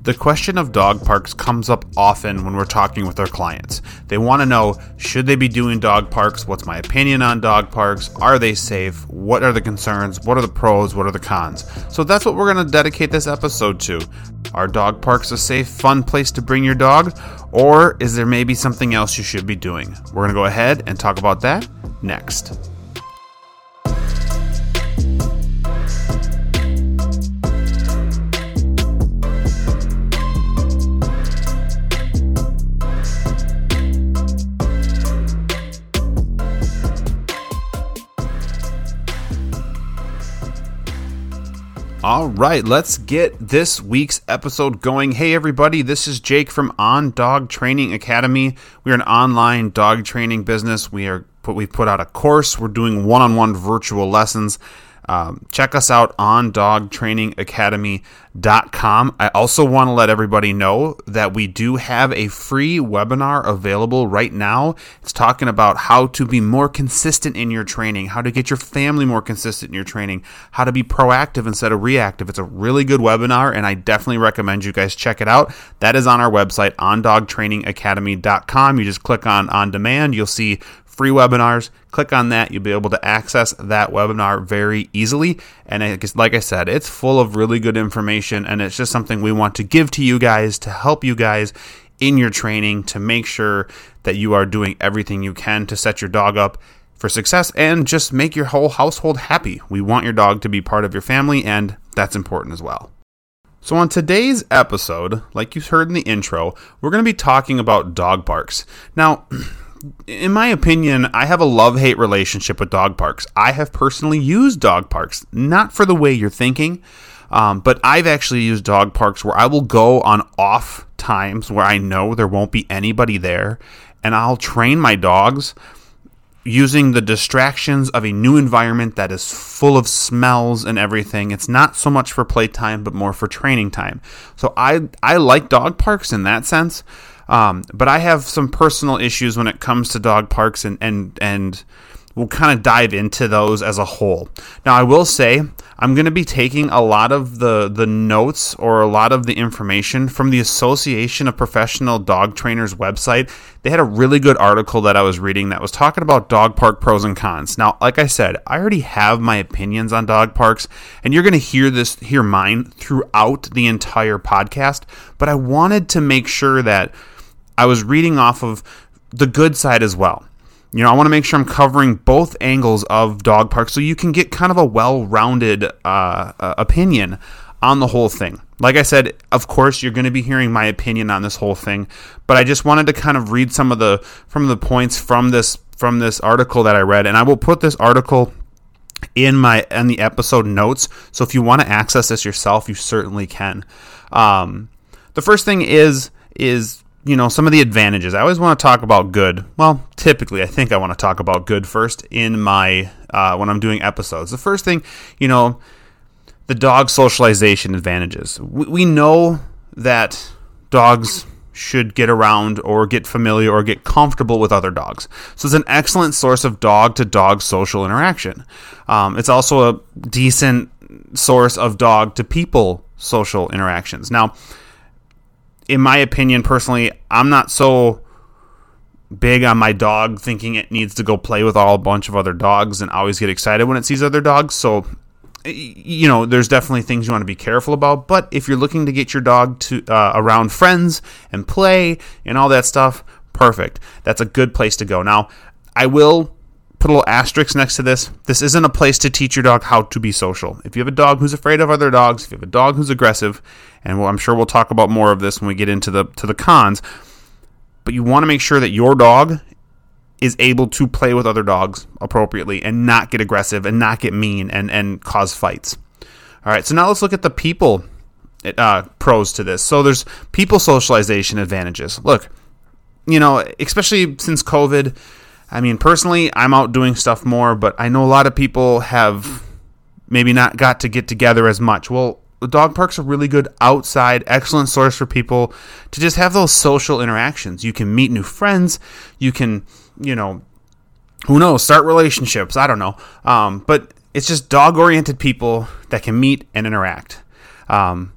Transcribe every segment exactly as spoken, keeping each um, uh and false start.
The question of dog parks comes up often when we're talking with our clients. They want to know, should they be doing dog parks? What's my opinion on dog parks? Are they safe? What are the concerns? What are the pros? What are the cons? So that's what we're going to dedicate this episode to. Are dog parks a safe, fun place to bring your dog? Or is there maybe something else you should be doing? We're going to go ahead and talk about that next. All right, let's get this week's episode going. Hey, everybody, this is Jake from On Dog Training Academy. We are an online dog training business. We are put we put out a course. We're doing one-on-one virtual lessons. Um, check us out on dog training academy dot com. I also want to let everybody know that we do have a free webinar available right now. It's talking about how to be more consistent in your training, how to get your family more consistent in your training, how to be proactive instead of reactive. It's a really good webinar, and I definitely recommend you guys check it out. That is on our website, on dog training academy dot com. You just click on On Demand. You'll see free webinars. Click on that. You'll be able to access that webinar very easily. And I guess, like I said, it's full of really good information, and it's just something we want to give to you guys to help you guys in your training to make sure that you are doing everything you can to set your dog up for success and just make your whole household happy. We want your dog to be part of your family, and that's important as well. So on today's episode, like you heard in the intro, we're going to be talking about dog parks. Now, in my opinion, I have a love-hate relationship with dog parks. I have personally used dog parks, not for the way you're thinking, um, but I've actually used dog parks where I will go on off times where I know there won't be anybody there, and I'll train my dogs using the distractions of a new environment that is full of smells and everything. It's not so much for playtime, but more for training time. So I, I like dog parks in that sense. Um, but I have some personal issues when it comes to dog parks, and, and, and we'll kind of dive into those as a whole. Now, I will say I'm going to be taking a lot of the, the notes or a lot of the information from the Association of Professional Dog Trainers website. They had a really good article that I was reading that was talking about dog park pros and cons. Now, like I said, I already have my opinions on dog parks, and you're going to hear this, hear mine throughout the entire podcast, but I wanted to make sure that I was reading off of the good side as well. You know, I want to make sure I'm covering both angles of dog parks so you can get kind of a well-rounded uh, uh, opinion on the whole thing. Like I said, of course, you're going to be hearing my opinion on this whole thing, but I just wanted to kind of read some of the from the points from this from this article that I read, and I will put this article in my in the episode notes. So if you want to access this yourself, you certainly can. Um, the first thing is is you know, some of the advantages. I always want to talk about good. Well, typically, I think I want to talk about good first in my, uh, when I'm doing episodes. The first thing, you know, the dog socialization advantages. We, we know that dogs should get around or get familiar or get comfortable with other dogs. So it's an excellent source of dog-to-dog social interaction. Um, it's also a decent source of dog-to-people social interactions. Now, in my opinion, personally, I'm not so big on my dog thinking it needs to go play with all a bunch of other dogs and always get excited when it sees other dogs. So, you know, there's definitely things you want to be careful about. But if you're looking to get your dog to uh, around friends and play and all that stuff, perfect. That's a good place to go. Now, I will put a little asterisk next to this. This isn't a place to teach your dog how to be social. If you have a dog who's afraid of other dogs, if you have a dog who's aggressive, and well, I'm sure we'll talk about more of this when we get into the to the cons, but you want to make sure that your dog is able to play with other dogs appropriately and not get aggressive and not get mean and, and cause fights. All right, so now let's look at the people uh, pros to this. So there's people socialization advantages. Look, you know, especially since COVID, I mean, personally, I'm out doing stuff more, but I know a lot of people have maybe not got to get together as much. Well, the dog park's a really good outside, excellent source for people to just have those social interactions. You can meet new friends. You can, you know, who knows, start relationships. I don't know. Um, but it's just dog-oriented people that can meet and interact. Um,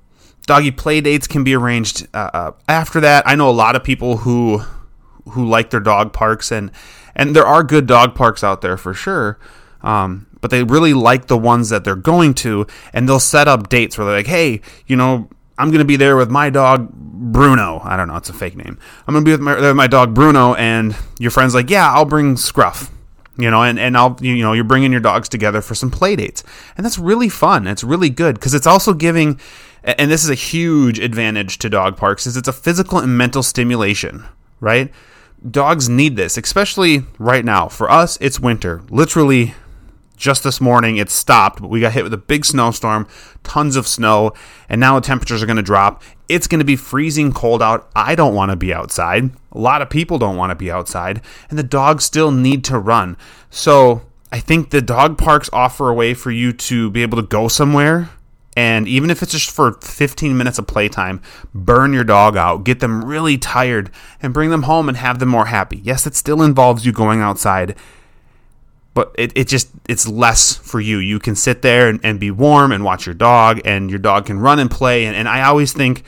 doggy play dates can be arranged uh, uh, after that. I know a lot of people who who like their dog parks, and and there are good dog parks out there for sure. Um, but they really like the ones that they're going to, and they'll set up dates where they're like, hey, you know, I'm going to be there with my dog, Bruno. I don't know. It's a fake name. I'm going to be with my, there with my dog, Bruno, and your friend's like, yeah, I'll bring Scruff. You know, and, and I'll, you know, you're bringing your dogs together for some play dates. And that's really fun. It's really good because it's also giving, and this is a huge advantage to dog parks, is it's a physical and mental stimulation, right? Dogs need this, especially right now. For us, it's winter. Literally, just this morning, it stopped, but we got hit with a big snowstorm, tons of snow, and now the temperatures are going to drop. It's going to be freezing cold out. I don't want to be outside. A lot of people don't want to be outside, and the dogs still need to run. So I think the dog parks offer a way for you to be able to go somewhere, and even if it's just for fifteen minutes of playtime, burn your dog out, get them really tired, and bring them home and have them more happy. Yes, it still involves you going outside, but it, it just, it's less for you. You can sit there and, and be warm and watch your dog, and your dog can run and play. And, and I always think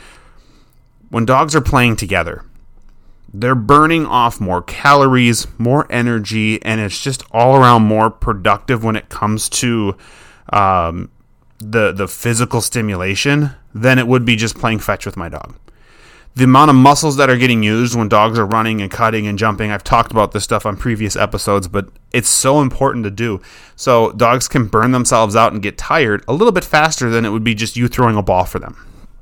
when dogs are playing together, they're burning off more calories, more energy, and it's just all around more productive when it comes to um, the, the physical stimulation than it would be just playing fetch with my dog. The amount of muscles that are getting used when dogs are running and cutting and jumping, I've talked about this stuff on previous episodes, but it's so important to do. So dogs can burn themselves out and get tired a little bit faster than it would be just you throwing a ball for them.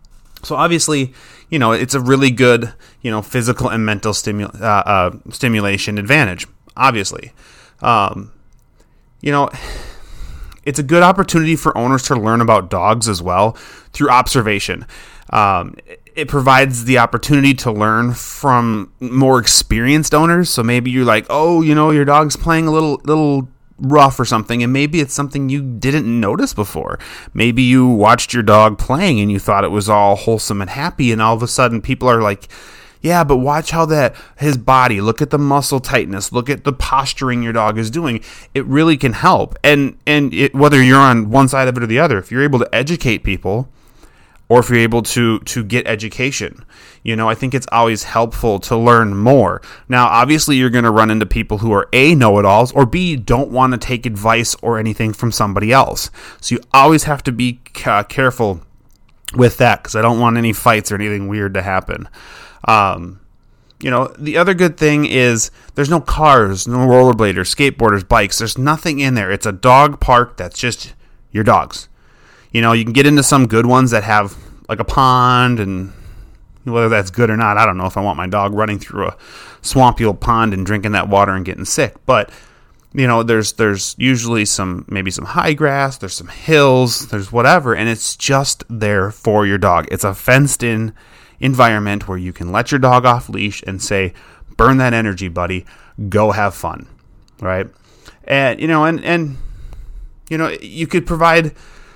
So obviously, you know, it's a really good, you know, physical and mental stimu- uh, uh, stimulation advantage, obviously. Um, you know, it's a good opportunity for owners to learn about dogs as well through observation. Um, it provides the opportunity to learn from more experienced owners. So maybe you're like, oh, you know, your dog's playing a little, little rough or something, and maybe it's something you didn't notice before. Maybe you watched your dog playing and you thought it was all wholesome and happy, and all of a sudden people are like, yeah, but watch how that, his body, look at the muscle tightness, look at the posturing your dog is doing. It really can help. And, and it, whether you're on one side of it or the other, if you're able to educate people, or if you're able to to get education, you know, I think it's always helpful to learn more. Now, obviously, you're going to run into people who are A, know-it-alls, or B, don't want to take advice or anything from somebody else. So you always have to be uh, careful with that, because I don't want any fights or anything weird to happen. Um, you know, the other good thing is there's no cars, no rollerbladers, skateboarders, bikes. There's nothing in there. It's a dog park that's just your dogs. You know, you can get into some good ones that have like a pond, and whether that's good or not, I don't know if I want my dog running through a swampy old pond and drinking that water and getting sick. But, you know, there's there's usually some, maybe some high grass, there's some hills, there's whatever, and it's just there for your dog. It's a fenced-in environment where you can let your dog off leash and say, burn that energy, buddy, go have fun, right? And, you know, and, and you know, you could provide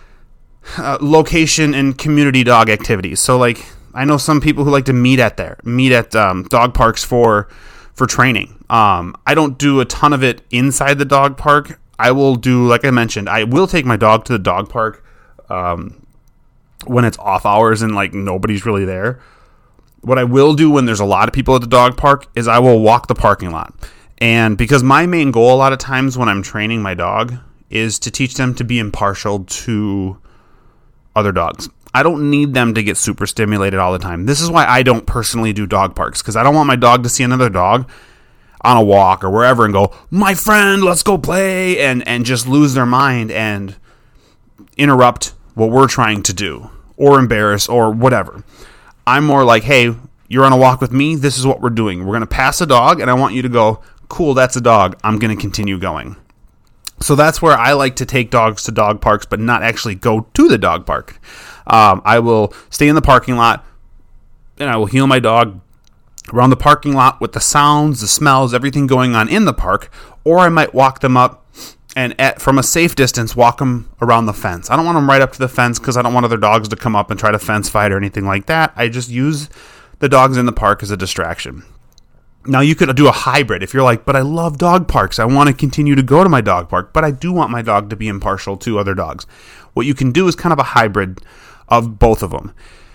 Uh, location and community dog activities. So, like, I know some people who like to meet at there, meet at um, dog parks for for training. Um, I don't do a ton of it inside the dog park. I will do, like I mentioned, I will take my dog to the dog park um, when it's off hours and like nobody's really there. What I will do when there's a lot of people at the dog park is I will walk the parking lot. And because my main goal a lot of times when I'm training my dog is to teach them to be impartial to other dogs. I don't need them to get super stimulated all the time. This is why I don't personally do dog parks, because I don't want my dog to see another dog on a walk or wherever and go, my friend, let's go play, and, and just lose their mind and interrupt what we're trying to do or embarrass or whatever. I'm more like, hey, you're on a walk with me. This is what we're doing. We're going to pass a dog, and I want you to go, cool, that's a dog. I'm going to continue going. So that's where I like to take dogs to dog parks, but not actually go to the dog park. Um, I will stay in the parking lot, and I will heel my dog around the parking lot with the sounds, the smells, everything going on in the park, or I might walk them up and at, from a safe distance, walk them around the fence. I don't want them right up to the fence because I don't want other dogs to come up and try to fence fight or anything like that. I just use the dogs in the park as a distraction. Now, you could do a hybrid if you're like, but I love dog parks. I want to continue to go to my dog park, but I do want my dog to be impartial to other dogs. What you can do is kind of a hybrid of both of them.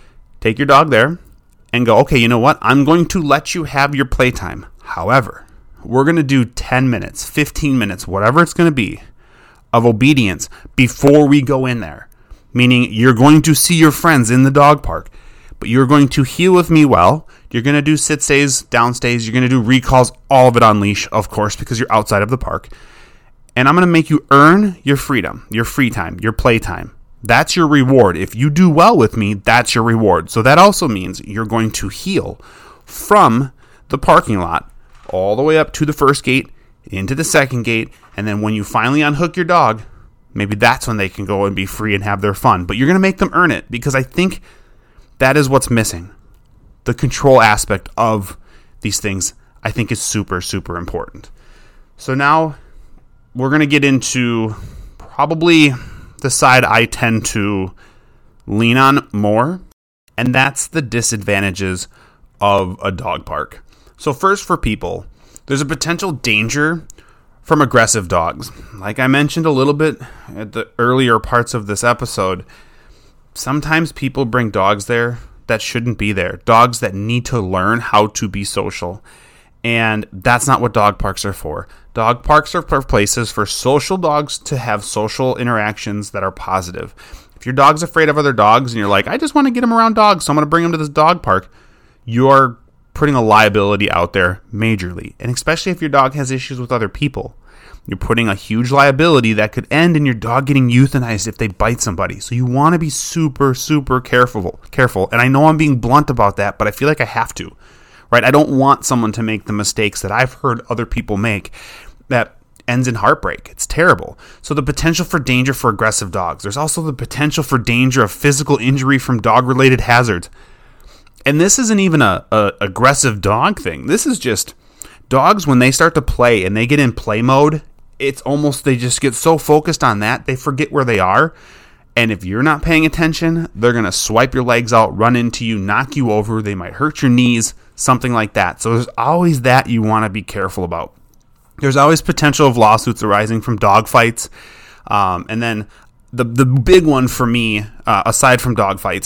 take your dog there and go, okay, you know what? I'm going to let you have your playtime. However, we're going to do ten minutes, fifteen minutes, whatever it's going to be, of obedience before we go in there. Meaning you're going to see your friends in the dog park, but you're going to heel with me well. You're going to do sit stays, down stays. You're going to do recalls, all of it on leash, of course, because you're outside of the park. And I'm going to make you earn your freedom, your free time, your playtime. That's your reward. If you do well with me, that's your reward. So that also means you're going to heel from the parking lot all the way up to the first gate, into the second gate, and then when you finally unhook your dog, maybe that's when they can go and be free and have their fun. But you're going to make them earn it, because I think that is what's missing. The control aspect of these things, I think, is super, super important. So now we're going to get into probably the side I tend to lean on more, and that's the disadvantages of a dog park. So first, for people, there's a potential danger from aggressive dogs. Like I mentioned a little bit at the earlier parts of this episode, sometimes people bring dogs there that shouldn't be there. Dogs that need to learn how to be social. And that's not what dog parks are for. Dog parks are for places for social dogs to have social interactions that are positive. If your dog's afraid of other dogs and you're like, I just want to get him around dogs, so I'm going to bring him to this dog park, you're putting a liability out there majorly. And especially if your dog has issues with other people, you're putting a huge liability that could end in your dog getting euthanized if they bite somebody. So you want to be super, super careful. Careful. And I know I'm being blunt about that, but I feel like I have to. Right? I don't want someone to make the mistakes that I've heard other people make that ends in heartbreak. It's terrible. So the potential for danger for aggressive dogs. There's also the potential for danger of physical injury from dog-related hazards. And this isn't even a, a aggressive dog thing. This is just dogs, when they start to play and they get in play mode, it's almost they just get so focused on that, they forget where they are. And if you're not paying attention, they're going to swipe your legs out, run into you, knock you over. They might hurt your knees, something like that. So there's always that you want to be careful about. There's always potential of lawsuits arising from dog fights. Um, and then the the big one for me, uh, aside from dog fights,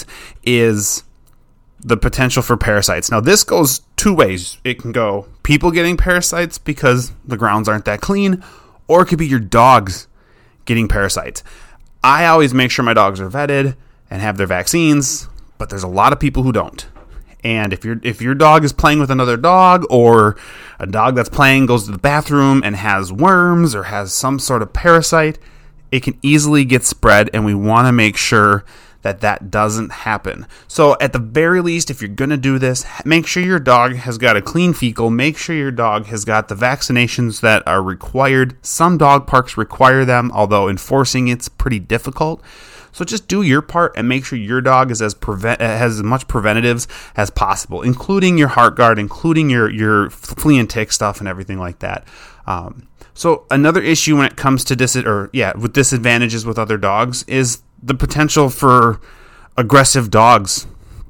is the potential for parasites. Now, this goes two ways. It can go people getting parasites because the grounds aren't that clean, or it could be your dogs getting parasites. I always make sure my dogs are vetted and have their vaccines, but there's a lot of people who don't. And if your if your dog is playing with another dog, or a dog that's playing goes to the bathroom and has worms or has some sort of parasite, it can easily get spread, and we want to make sure that that doesn't happen. So at the very least, if you're going to do this, make sure your dog has got a clean fecal. Make sure your dog has got the vaccinations that are required. Some dog parks require them, although enforcing it's pretty difficult. So just do your part and make sure your dog is as prevent has as much preventatives as possible, including your heart guard, including your, your flea and tick stuff and everything like that. Um, so another issue when it comes to dis- or yeah, with disadvantages with other dogs is the potential for aggressive dogs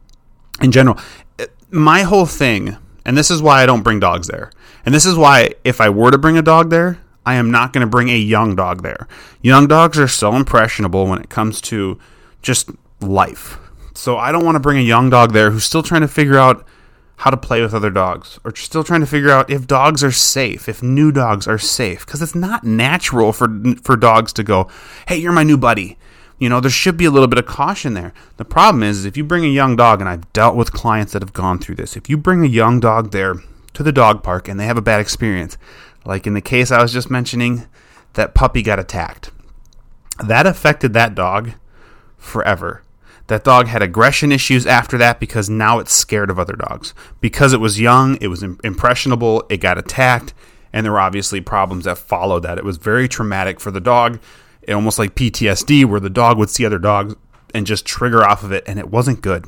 in general. My whole thing, and this is why I don't bring dogs there, and this is why if I were to bring a dog there, I am not going to bring a young dog there. Young dogs are so impressionable when it comes to just life. So I don't want to bring a young dog there who's still trying to figure out how to play with other dogs, or still trying to figure out if dogs are safe, if new dogs are safe, because it's not natural for for dogs to go, hey, you're my new buddy. You know, there should be a little bit of caution there. The problem is, if you bring a young dog, and I've dealt with clients that have gone through this, if you bring a young dog there to the dog park and they have a bad experience, like in the case I was just mentioning, that puppy got attacked. That affected that dog forever. That dog had aggression issues after that because now it's scared of other dogs. Because it was young, it was impressionable, it got attacked, and there were obviously problems that followed that. It was very traumatic for the dog, almost like P T S D, where the dog would see other dogs and just trigger off of it, and it wasn't good.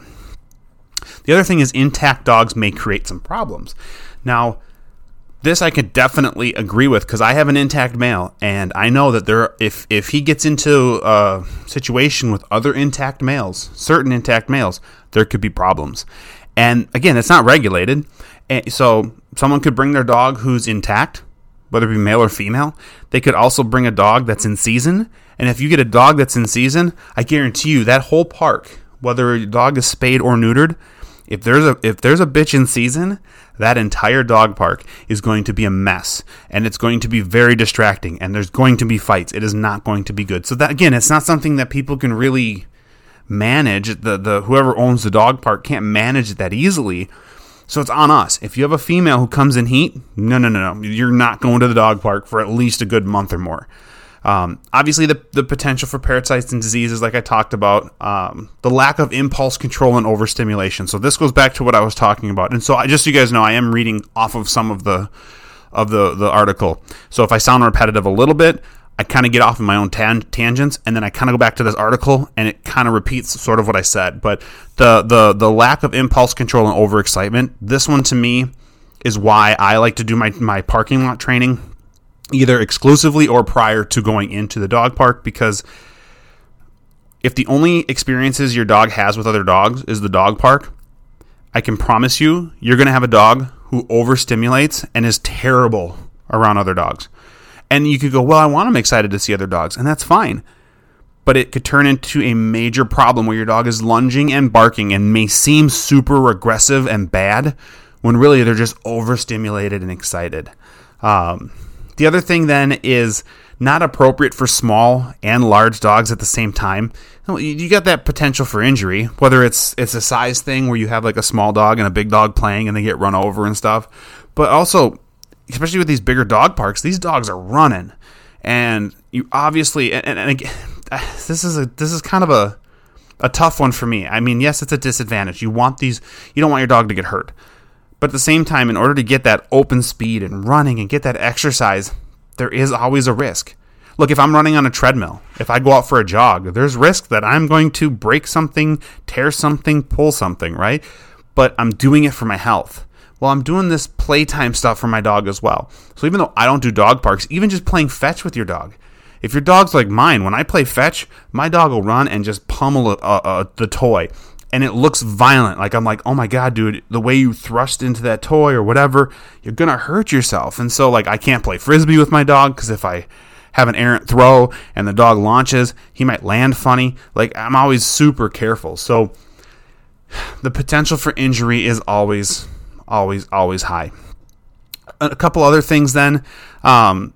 The other thing is intact dogs may create some problems. Now, this I could definitely agree with because I have an intact male, and I know that there, if if he gets into a situation with other intact males, certain intact males, there could be problems. And again, it's not regulated, and so someone could bring their dog who's intact, whether it be male or female. They could also bring a dog that's in season, and if you get a dog that's in season, I guarantee you that whole park whether your dog is spayed or neutered, if there's a if there's a bitch in season, that entire dog park is going to be a mess, and it's going to be very distracting, and there's going to be fights. It is not going to be good. So that, again, it's not something that people can really manage. The the whoever owns the dog park can't manage it that easily. So it's on us. If you have a female who comes in heat, no, no, no, no. You're not going to the dog park for at least a good month or more. Um, obviously, the, the potential for parasites and diseases, like I talked about, um, the lack of impulse control and overstimulation. So this goes back to what I was talking about. And so I, just so you guys know, I am reading off of some of the of the, the article. So if I sound repetitive a little bit, I kind of get off in my own tan- tangents, and then I kind of go back to this article, and it kind of repeats sort of what I said. But the, the the lack of impulse control and overexcitement, this one to me is why I like to do my, my parking lot training either exclusively or prior to going into the dog park, because if the only experiences your dog has with other dogs is the dog park, I can promise you, you're going to have a dog who overstimulates and is terrible around other dogs. And you could go, well, I want them excited to see other dogs, and that's fine. But it could turn into a major problem where your dog is lunging and barking and may seem super aggressive and bad when really they're just overstimulated and excited. Um, the other thing then is not appropriate for small and large dogs at the same time. You got that potential for injury, whether it's it's a size thing where you have like a small dog and a big dog playing and they get run over and stuff. But also, especially with these bigger dog parks, these dogs are running, and you obviously and, and, and again, this is a this is kind of a a tough one for me. I mean, yes, it's a disadvantage. You want these, you don't want your dog to get hurt, but at the same time, in order to get that open speed and running and get that exercise, there is always a risk. Look, if I'm running on a treadmill, if I go out for a jog, there's risk that I'm going to break something, tear something, pull something, right? But I'm doing it for my health. Well, I'm doing this playtime stuff for my dog as well. So even though I don't do dog parks, even just playing fetch with your dog, if your dog's like mine, when I play fetch, my dog will run and just pummel a, a, a, the toy. And it looks violent. Like, I'm like, oh my God, dude, the way you thrust into that toy or whatever, you're going to hurt yourself. And so, like, I can't play Frisbee with my dog because if I have an errant throw and the dog launches, he might land funny. Like, I'm always super careful. So the potential for injury is always... always, always high. A couple other things then. Um,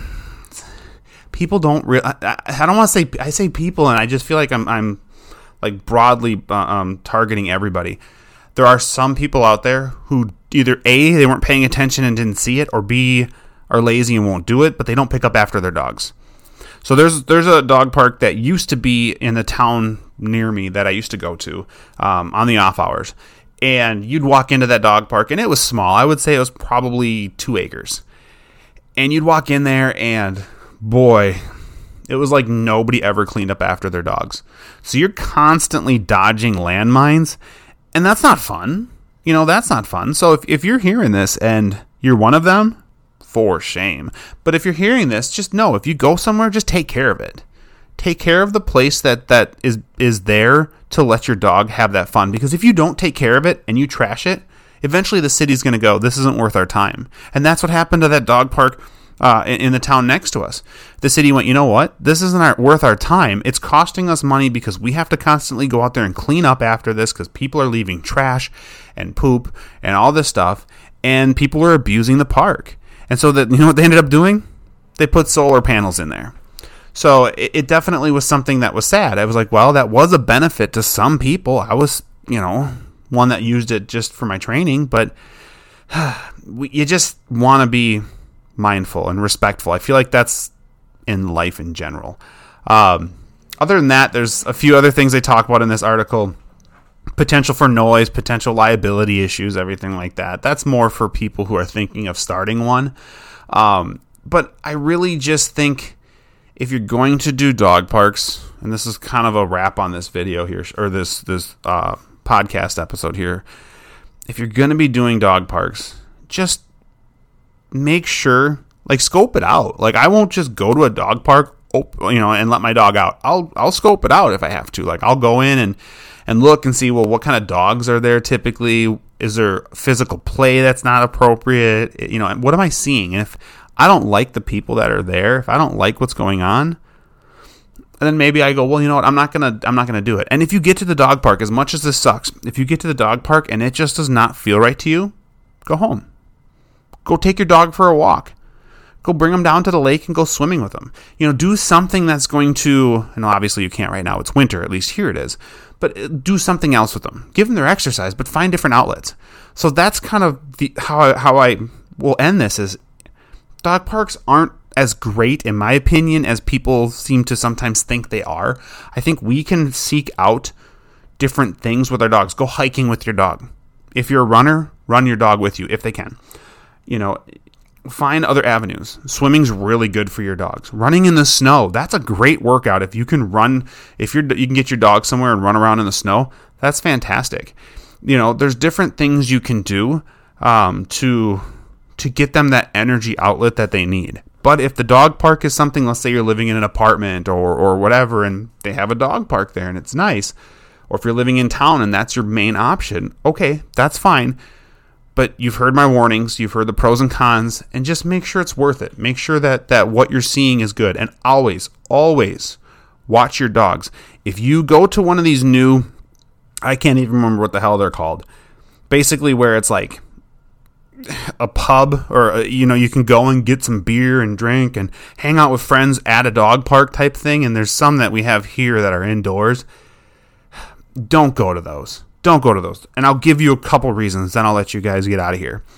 people don't really, I, I don't want to say, I say people, and I just feel like I'm, I'm like broadly uh, um, targeting everybody. There are some people out there who either A, they weren't paying attention and didn't see it, or B, are lazy and won't do it, but they don't pick up after their dogs. So there's, there's a dog park that used to be in the town near me that I used to go to um, on the off hours. And you'd walk into that dog park, and it was small. I would say it was probably two acres. And you'd walk in there, and boy, it was like nobody ever cleaned up after their dogs. So you're constantly dodging landmines, and that's not fun. You know, that's not fun. So if, if you're hearing this and you're one of them, for shame. But if you're hearing this, just know, if you go somewhere, just take care of it. Take care of the place that, that is, is there to let your dog have that fun. Because if you don't take care of it and you trash it, eventually the city's going to go, this isn't worth our time. And that's what happened to that dog park uh, in, in the town next to us. The city went, you know what? This isn't our, worth our time. It's costing us money because we have to constantly go out there and clean up after this because people are leaving trash and poop and all this stuff. And people are abusing the park. And so that, you know what they ended up doing? They put solar panels in there. So it, it definitely was something that was sad. I was like, well, that was a benefit to some people. I was, you know, one that used it just for my training, but we, you just want to be mindful and respectful. I feel like that's in life in general. Um, other than that, there's a few other things they talk about in this article. Potential for noise, potential liability issues, everything like that. That's more for people who are thinking of starting one. Um, but I really just think if you're going to do dog parks, and this is kind of a wrap on this video here, or this this uh, podcast episode here, if you're going to be doing dog parks, just make sure, like, scope it out. Like, I won't just go to a dog park, you know, and let my dog out. I'll I'll scope it out if I have to. Like, I'll go in and and look and see, well, what kind of dogs are there typically? Is there physical play that's not appropriate? You know, what am I seeing? And if I don't like the people that are there, if I don't like what's going on, And then maybe I go, well, you know what? I'm not going to I'm not going to do it. And if you get to the dog park, as much as this sucks, if you get to the dog park and it just does not feel right to you, go home. Go take your dog for a walk. Go bring them down to the lake and go swimming with them. You know, do something that's going to, and obviously you can't right now, it's winter, at least here it is, but do something else with them. Give them their exercise, but find different outlets. So that's kind of the how I, how I will end this is dog parks aren't as great, in my opinion, as people seem to sometimes think they are. I think we can seek out different things with our dogs. Go hiking with your dog. If you're a runner, run your dog with you if they can. You know, find other avenues. Swimming's really good for your dogs. Running in the snow, that's a great workout. If you can run, if you're you can get your dog somewhere and run around in the snow, that's fantastic. You know, there's different things you can do um, to to get them that energy outlet that they need. But if the dog park is something, let's say you're living in an apartment or or whatever, and they have a dog park there and it's nice, or if you're living in town and that's your main option, okay, that's fine. But you've heard my warnings, you've heard the pros and cons, and just make sure it's worth it. Make sure that, that what you're seeing is good. And always, always watch your dogs. If you go to one of these new, I can't even remember what the hell they're called, basically where it's like a pub or, you know, you can go and get some beer and drink and hang out with friends at a dog park type thing. And there's some that we have here that are indoors. Don't go to those. Don't go to those. And I'll give you a couple reasons, then I'll let you guys get out of here.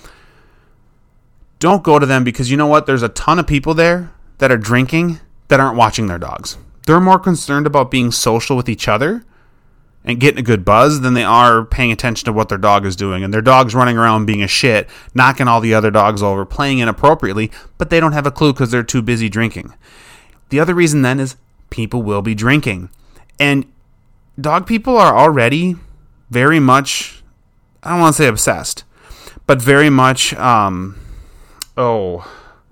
Don't go to them because you know what? There's a ton of people there that are drinking that aren't watching their dogs. They're more concerned about being social with each other and getting a good buzz than they are paying attention to what their dog is doing. And their dog's running around being a shit, knocking all the other dogs over, playing inappropriately, but they don't have a clue because they're too busy drinking. The other reason then is people will be drinking. And dog people are already very much, I don't want to say obsessed, but very much, um, oh,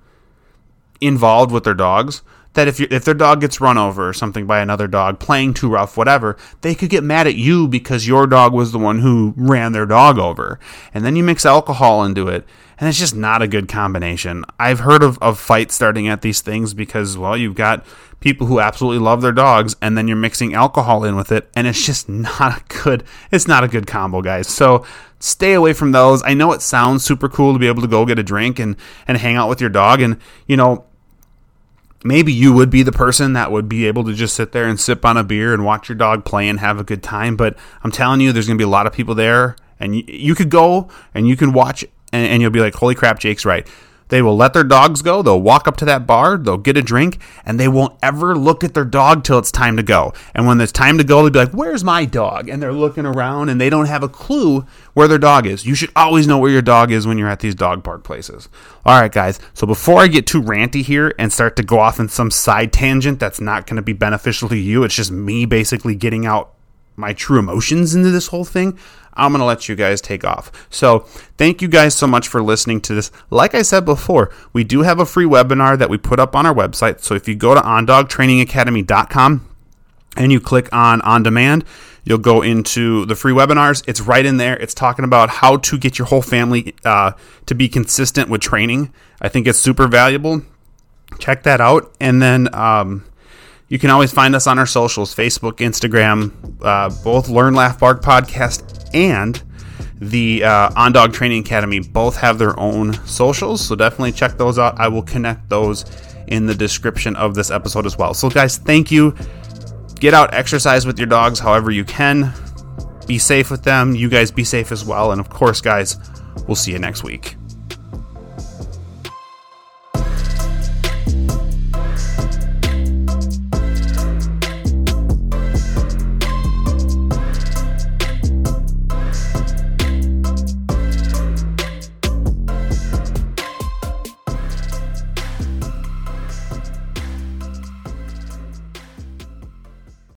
involved with their dogs. That if you, if their dog gets run over or something by another dog, playing too rough, whatever, they could get mad at you because your dog was the one who ran their dog over. And then you mix alcohol into it, and it's just not a good combination. I've heard of, of fights starting at these things because, well, you've got people who absolutely love their dogs, and then you're mixing alcohol in with it, and it's just not a good, it's not a good combo, guys. So stay away from those. I know it sounds super cool to be able to go get a drink and, and hang out with your dog, and, you know, maybe you would be the person that would be able to just sit there and sip on a beer and watch your dog play and have a good time, but I'm telling you, there's going to be a lot of people there, and you, you could go, and you can watch, and, and you'll be like, holy crap, Jake's right. They will let their dogs go. They'll walk up to that bar. They'll get a drink, and they won't ever look at their dog till it's time to go. And when it's time to go, they'll be like, where's my dog? And they're looking around, and they don't have a clue where their dog is. You should always know where your dog is when you're at these dog park places. All right, guys. So before I get too ranty here and start to go off in some side tangent that's not going to be beneficial to you, it's just me basically getting out my true emotions into this whole thing, I'm going to let you guys take off. So thank you guys so much for listening to this. Like I said before, we do have a free webinar that we put up on our website. So if you go to on dog training academy dot com and you click on on demand, you'll go into the free webinars. It's right in there. It's talking about how to get your whole family uh, to be consistent with training. I think it's super valuable. Check that out. And then um, you can always find us on our socials, Facebook, Instagram, uh, both Learn, Laugh, Bark podcast and the uh, On Dog Training Academy both have their own socials. So definitely check those out. I will connect those in the description of this episode as well. So guys, thank you. Get out, exercise with your dogs however you can. Be safe with them. You guys be safe as well. And of course, guys, we'll see you next week.